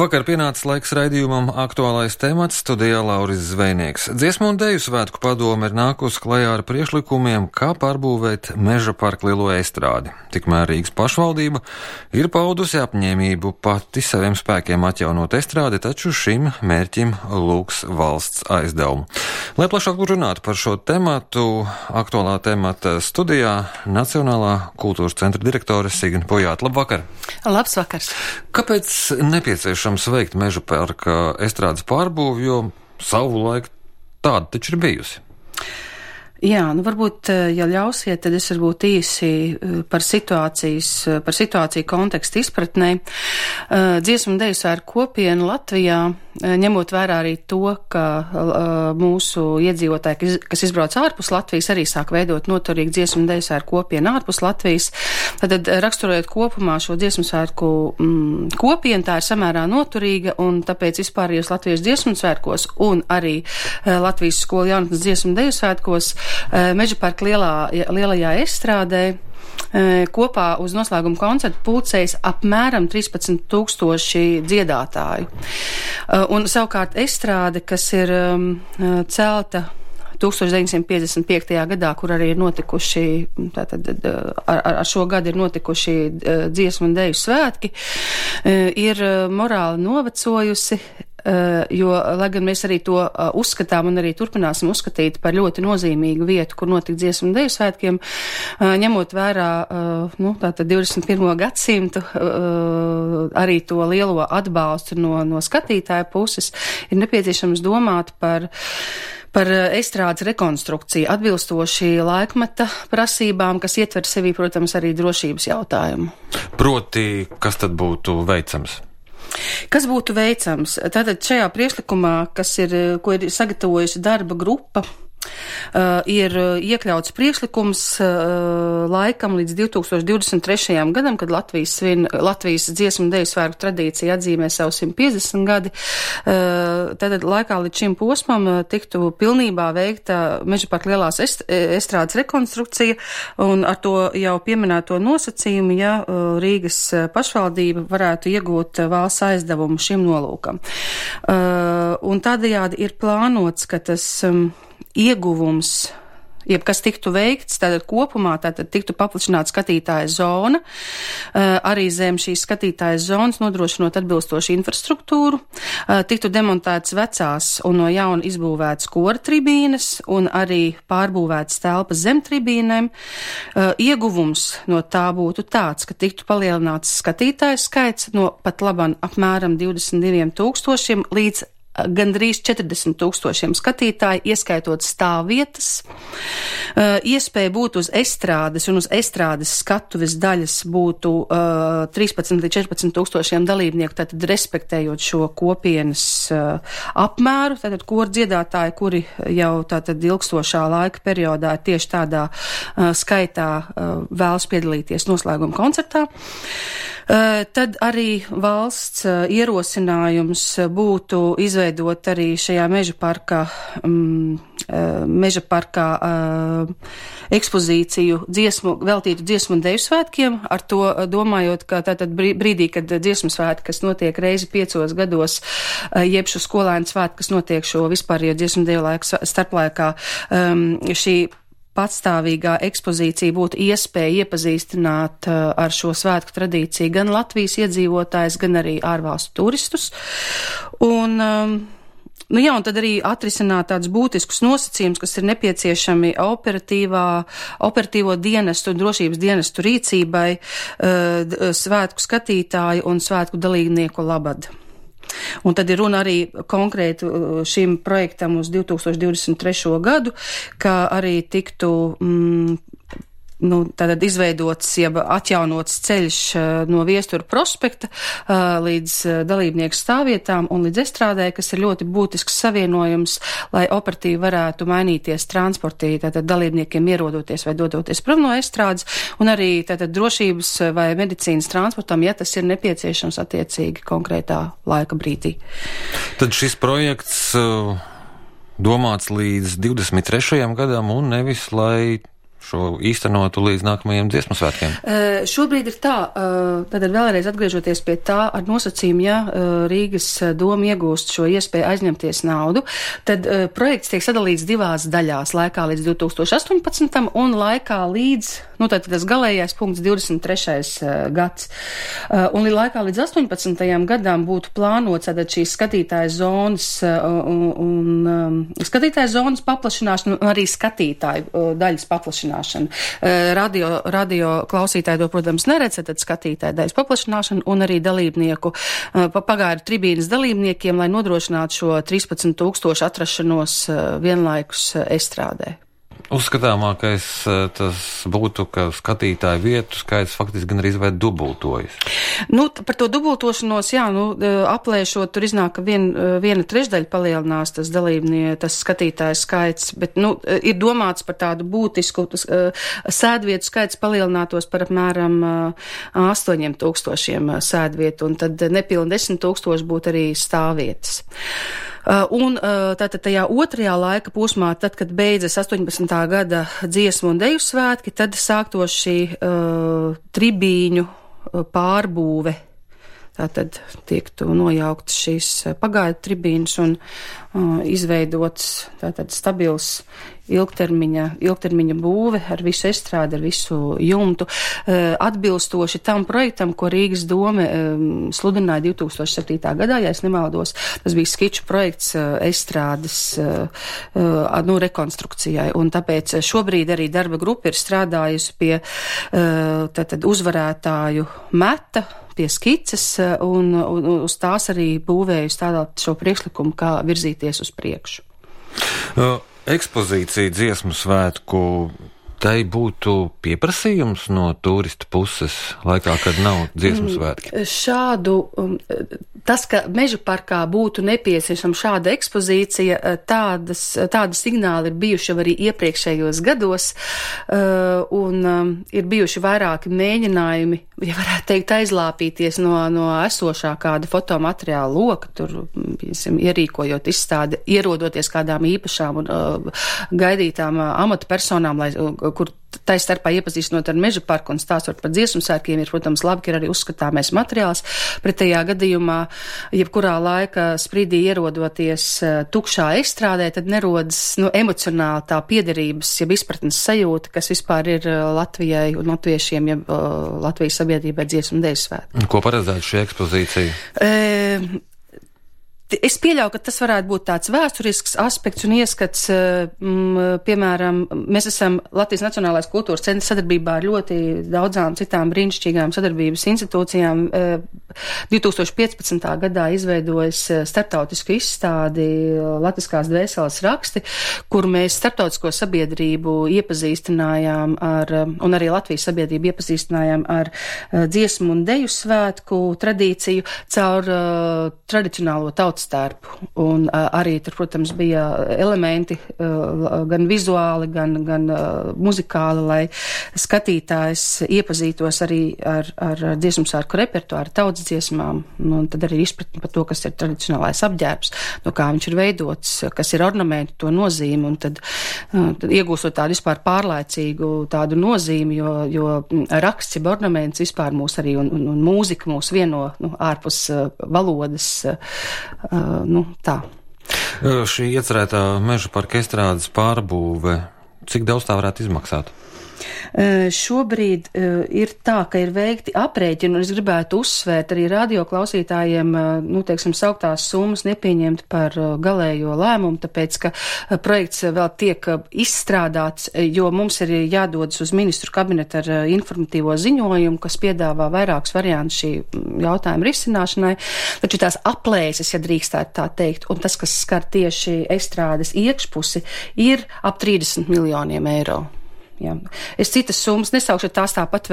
Labvakar, pienācis laiks raidījumam Aktuālais temats, studijā Lauris Zvejnieks. Dziesmu un deju svētku padome ir nākusi klajā ar priekšlikumiem, kā pārbūvēt Meža parka lielo estrādi. Tikmēr Rīgas pašvaldība ir paudusi apņēmību pati saviem spēkiem atjaunot estrādi, taču šim mērķim lūgs valsts aizdevumu. Lai plašāk runātu par šo tematu, Aktuālā temata studijā Nacionālā kultūras centra direktore Signe Pojāta. Labvakar! Labs vakars! Kāpēc nepieciešams veikt Meža parka estrādes pārbūvi, jo savu laiku tāda taču ir bijusi? Jā, varbūt, ja ļausiet, tad es varbūt īsi par situāciju kontekstu izpratnē. Dziesmu un deju svētku kopiena Latvijā, ņemot vērā arī to, ka mūsu iedzīvotāji, kas izbrauc ārpus Latvijas, arī sāk veidot noturīgu dziesmu un deju svētku kopienu ārpus Latvijas. Tad raksturojot kopumā šo dziesmu svētku kopienu, tā ir samērā noturīga, un tāpēc vispārējos Latvijas dziesmu svētkos un arī Latvijas skolu jaunatnes dziesmu un deju svētkos Meža parka lielajā estrādē kopā uz noslēguma koncertu pulcējas apmēram 13,000 dziedātāju. Un savukārt estrāde, kas ir celta 1955. gadā, kur arī ir notikuši, ar šo gadu ir notikuši dziesmu un deju svētki, ir morāli novecojusi, jo, lai gan mēs arī to uzskatām un arī turpināsim uzskatīt par ļoti nozīmīgu vietu, kur notika dziesmu un deju svētkiem, ņemot vērā 21. gadsimtu, arī to lielo atbalstu no skatītāja puses, ir nepieciešams domāt par estrādes rekonstrukciju, atbilstoši laikmeta prasībām, kas ietver sevī, protams, arī drošības jautājumu. Proti, kas tad būtu veicams? Kas būtu veicams? Tātad šajā priekšlikumā, ko ir sagatavojusi darba grupa, ir iekļauts priekšlikums laikam līdz 2023. gadam, kad Latvijas dziesmu un deju svētku tradīcija atzīmē savu 150 gadi. Tātad laikā līdz šim posmam tiktu pilnībā veikta Meža parka lielās estrādes rekonstrukcija, un ar to jau pieminēto nosacījumu, ja Rīgas pašvaldība varētu iegūt valsts aizdevumu šim nolūkam. Un tādējādi ir plānots, ka tas ieguvums, kas tiktu veikts, tātad kopumā tiktu paplašināta skatītāja zona, arī zem šīs skatītājas zonas nodrošinot atbilstošu infrastruktūru, tiktu demontētas vecās un no jauna izbūvētas kora tribīnes un arī pārbūvētas telpas zem tribīnēm. Ieguvums no tā būtu tāds, ka tiktu palielināts skatītāju skaits no pat laban apmēram 22,000 līdz gandrīz 40,000 skatītāji, ieskaitot stāvvietas. Iespēja būt uz estrādes un uz estrādes skatuves daļas būtu 13 līdz 14,000 dalībnieku, tātad respektējot šo kopienas apmēru, tātad koru dziedātāji, kuri jau tātad ilgstošā laika periodā tieši tādā skaitā vēlas piedalīties noslēguma koncertā. Tad arī valsts ierosinājums būtu izveidot arī šajā Meža parkā ekspozīciju veltītu dziesmu un deju svētkiem, ar to domājot, ka tātad brīdī, kad dziesmu svētki, kas notiek reizi 5 gados, jeb šo skolēnu svētki, kas notiek šo vispārējo dziesmu un deju laiku starplaikā, šī patstāvīgā ekspozīcija būtu iespēja iepazīstināt ar šo svētku tradīciju gan Latvijas iedzīvotājs, gan arī ārvalstu turistus. Un tad arī atrisināt tādus būtiskus nosacījumus, kas ir nepieciešami operatīvo dienestu un drošības dienestu rīcībai, svētku skatītāju un svētku dalībnieku labad. Un tad ir runa arī konkrēti šim projektam uz 2023. gadu, kā arī tiktu tātad izveidots, jeb atjaunots ceļš no Viestura prospekta līdz dalībnieku stāvvietām un līdz estrādē, kas ir ļoti būtisks savienojums, lai operatīvi varētu mainīties transportī, tātad dalībniekiem ierodoties vai dodoties prom no estrādes, un arī tātad drošības vai medicīnas transportam, ja tas ir nepieciešams attiecīgi konkrētā laika brīdī. Tad šis projekts domāts līdz 23. gadam un nevis, lai šo īstenotu līdz nākamajiem dziesmu svētkiem? Šobrīd ir tā, tad vēlreiz atgriežoties pie tā ar nosacījumu, ja Rīgas doma iegūst šo iespēju aizņemties naudu, tad projekts tiek sadalīts divās daļās - laikā līdz 2018. un laikā līdz, tātad tas galējais punkts 23. gads. Un laikā līdz 18. gadām būtu plānots tātad šīs skatītāju zonas paplašināšana un arī skatītāju daļas paplašināšana. Radio klausītāji to, protams, neredz, tad skatītāju daļas paplašināšana un arī dalībnieku pagaidu tribīnas dalībniekiem, lai nodrošinātu šo 13 000 atrašanos vienlaikus estrādē. Uzskatāmākais tas būtu, ka skatītāju vietu skaits faktiski gan arī vai dubultojas. Par to dubultošanos, aplēšot, tur iznāk, ka viena trešdaļa palielinās tas skatītāju skaits, bet, ir domāts par tādu būtisku, sēdvietu skaits palielinātos par apmēram 8 000 sēdvietu, un tad nepilni 10 000 būtu arī stāvvietas. Un tātad tajā otrajā laika posmā, tad, kad beidzas 18. gada dziesmu un deju svētki, tad sāktos šī tribīņu pārbūve. Tātad tiektu nojauktas šīs pagaidu tribīnas un izveidots tātad stabils ilgtermiņa būve ar visu estrādi, ar visu jumtu, atbilstoši tam projektam, ko Rīgas dome sludināja 2007. gadā, ja es nemaldos. Tas bija skiču projekts estrādes rekonstrukcijai, un tāpēc šobrīd arī darba grupa ir strādājusi pie tātad uzvarētāju meta, pie skices, un uz tās arī būvējusi tādāt šo priekšlikumu, kā virzīties uz priekšu. Ekspozīcija dziesmu svētku, tai būtu pieprasījums no turistu puses laikā, kad nav dziesmu svētki? Tas, ka Meža parkā būtu nepieciešama šāda ekspozīcija, tādi signāli ir bijuši jau arī iepriekšējos gados, un ir bijuši vairāki mēģinājumi, ja varētu teikt, aizlāpīties no esošā kāda fotomateriāla loka, tur, ierīkojot izstādi, ierodoties kādām īpašām un gaidītām amatpersonām, kur tai starpā iepazīstinot ar Meža parku un stāstot par dziesmu svētkiem, ir, protams, labi, ka ir arī uzskatāmais materiāls. Pretējā gadījumā, jebkurā laika sprīdī ierodoties tukšā estrādē, tad nerodas emocionāli tā piederības, jeb izpratnes sajūta, kas vispār ir Latvijai un latviešiem, jeb Latvijas sabiedrībai dziesmu un deju svētki. Ko paredzētu šī ekspozīcija? Es pieļauju, ka tas varētu būt tāds vēsturisks aspekts un ieskats, piemēram, mēs esam Latvijas Nacionālais kultūras centrs sadarbībā ar ļoti daudzām citām brīnišķīgām sadarbības institūcijām. 2015. gadā izveidojas starptautisku izstādi Latviskās dvēseles raksti, kur mēs starptautisko sabiedrību iepazīstinājām un arī Latvijas sabiedrību iepazīstinājām ar dziesmu un deju svētku tradīciju caur tradicionālo tautstērpu. Un arī tur, protams, bija elementi gan vizuāli, gan muzikāli, lai skatītājs iepazītos arī ar dziesmu svētku repertuāru, tautas dziesmām, un tad arī izpratni par to, kas ir tradicionālais apģērbs, no kā viņš ir veidots, kas ir ornamenti, to nozīmi, un tad iegūstot tādu vispār pārlaicīgu tādu nozīmi, jo raksts, jeb ornaments vispār mūs arī, un mūzika mūs vieno ārpus valodas, tā. Šī iecerētā Meža parka estrādes pārbūve, cik daudz tā varētu izmaksāt? Šobrīd ir tā, ka ir veikti aprēķini, un es gribētu uzsvērt arī radioklausītājiem, sauktās summas nepieņemt par galējo lēmumu, tāpēc, ka projekts vēl tiek izstrādāts, jo mums ir jādodas uz ministru kabinetu ar informatīvo ziņojumu, kas piedāvā vairākus variantus šī jautājuma risināšanai, taču tās aplēses, ja drīkstētu tā teikt, un tas, kas skar tieši estrādes iekšpusi, ir ap 30 miljoniem eiro. Jā. Es citas summas nesaukšu, tās tāpat vēl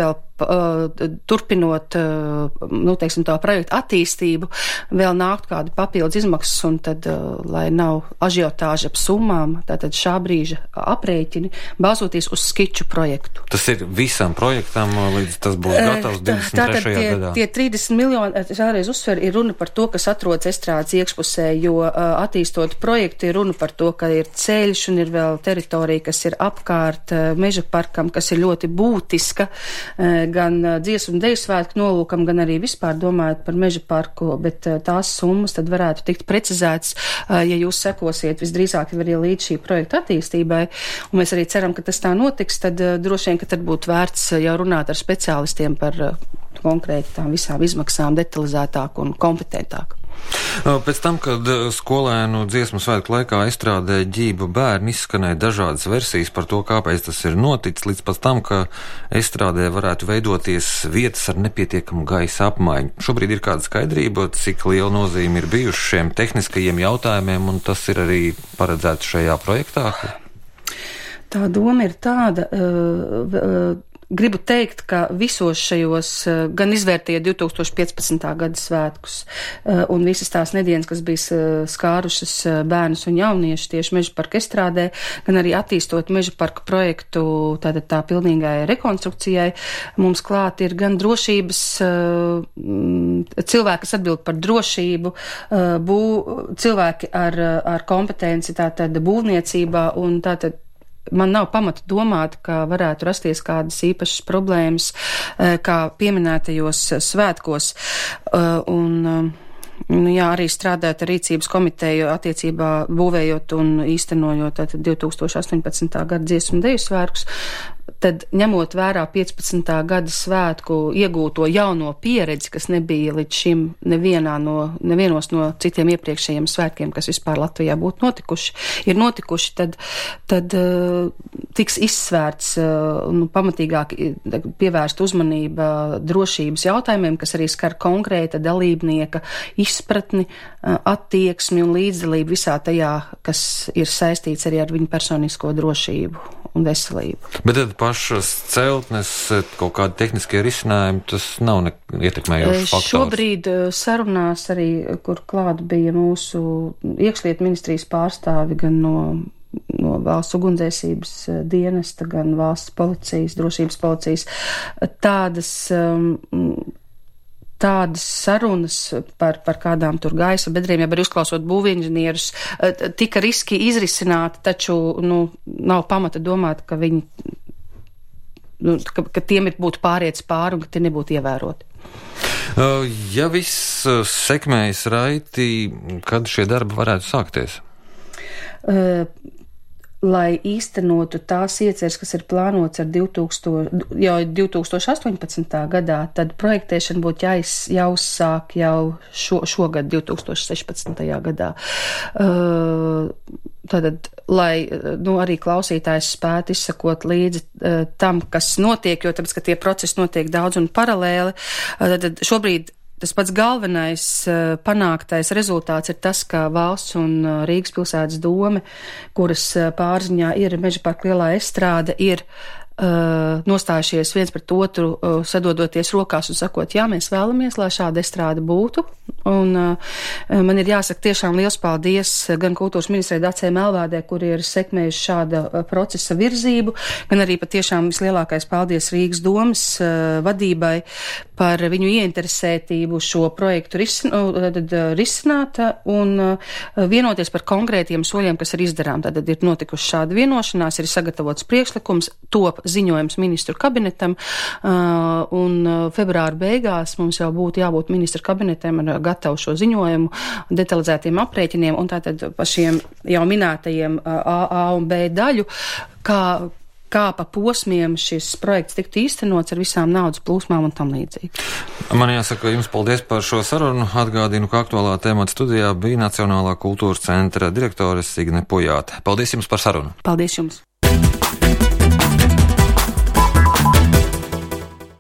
turpinot, teiksim, tā projekta attīstību, vēl nākt kādu papildus izmaksas, un tad, lai nav ažiotāža ap summām, tātad šā brīža aprēķini, bāzoties uz skiču projektu. Tas ir visam projektam, līdz tas būs gatavs 23. gadā? Tie 30 miljoni, šāreiz uzsver, ir runa par to, kas atrodas estrādes iekšpusē, jo attīstot projektu ir runa par to, ka ir ceļš un ir vēl teritorija, kas ir apkārt meža parkam, kas ir ļoti būtiska, gan dziesmu un deju svētku nolūkam, gan arī vispār domājot par meža parku, bet tās summas tad varētu tikt precizētas, ja jūs sekosiet visdrīzāk arī līdz šī projekta attīstībai, un mēs arī ceram, ka tas tā notiks, tad droši vien, ka tad būtu vērts jau runāt ar speciālistiem par konkrēti tām visām izmaksām detalizētāk un kompetentāk. Pēc tam, kad skolēnu dziesmu svētku laikā estrādē ģība bērni, izskanēja dažādas versijas par to, kāpēc tas ir noticis, līdz pat tam, ka estrādē varētu veidoties vietas ar nepietiekamu gaisa apmaiņu. Šobrīd ir kāda skaidrība, cik liela nozīme ir bijuši šiem tehniskajiem jautājumiem, un tas ir arī paredzēts šajā projektā? Tā doma ir tāda, gribu teikt, ka visos šajos, gan izvērtējot 2015. gada svētkus un visas tās nedēļas, kas bija skārušas bērnus un jauniešus tieši meža parka estrādē, gan arī attīstot meža parka projektu tātad tā pilnīgai rekonstrukcijai, mums klāt ir gan drošības cilvēki, kas atbild par drošību, cilvēki ar kompetenci tātad būvniecībā un tātad man nav pamata domāt, ka varētu rasties kādas īpašas problēmas, kā pieminētajos svētkos. Arī strādāt ar rīcības komiteju attiecībā būvējot un īstenojot 2018. gada dziesmu un deju svētkus. Tad, ņemot vērā 15. gada svētku iegūto jauno pieredzi, kas nebija līdz šim nevienos no citiem iepriekšējiem svētkiem, kas vispār Latvijā būtu notikuši, tad tiks izsvērts pamatīgāk pievērst uzmanība drošības jautājumiem, kas arī skar konkrēta dalībnieka izpratni, attieksmi un līdzdalību visā tajā, kas ir saistīts arī ar viņu personisko drošību un veselību. Bet tad pašas celtnes, kaut kādi tehniskie risinājumi, tas nav ietekmējošs faktors? Šobrīd sarunās arī, kur klāt bija mūsu iekšlietu ministrijas pārstāvi gan no valsts ugunsdzēsības dienesta, gan valsts policijas, drošības policijas, tādas sarunas par kādām tur gaisa bedriem, ja arī uzklausot būvinženierus, tika riski izrisināti, taču nav pamata domāt, ka viņi, ka tiem būtu pāriets pāri un ka tie nebūtu ievēroti. Ja viss sekmējas raiti, kad šie darbi varētu sākties? Lai īstenotu tās ieceres, kas ir plānots jau 2018. gadā, tad projektēšana būtu jāuzsāk jau šogad, 2016. gadā. Tātad, lai arī klausītājs spētu izsakot līdzi tam, kas notiek, jo tāpēc, ka tie procesi notiek daudz un paralēli, tad šobrīd tas pats galvenais panāktais rezultāts ir tas, ka valsts un Rīgas pilsētas dome, kuras pārziņā ir meža parka lielā estrāde, ir nostājušies viens pret otru, sadodoties rokās un sakot, jā, mēs vēlamies, lai šāda estrāde būtu. Un man ir jāsaka tiešām liels paldies gan kultūras ministrei Dacei Melvādē, kuri ir sekmējuši šāda procesa virzību, gan arī patiešām vislielākais paldies Rīgas domas vadībai par viņu ieinteresētību šo projektu risināt un vienoties par konkrētiem soļiem, kas ir izdarām. Tad ir notikuši šāda vienošanās, ir sagatavots priekšlikums, top ziņojums ministru kabinetam, un februāra beigās mums jau būtu jābūt ministru kabinetam ar gatavu šo ziņojumu, detalizētiem aprēķiniem, un tātad pa šiem jau minētajiem A un B daļu, kā pa posmiem šis projekts tiktu īstenots ar visām naudas plūsmām un tam līdzīgi. Man jāsaka jums paldies par šo sarunu. Atgādinu, ka aktuālā temata studijā bija Nacionālā kultūras centra direktore Signe Pujāte. Paldies jums par sarunu. Paldies jums.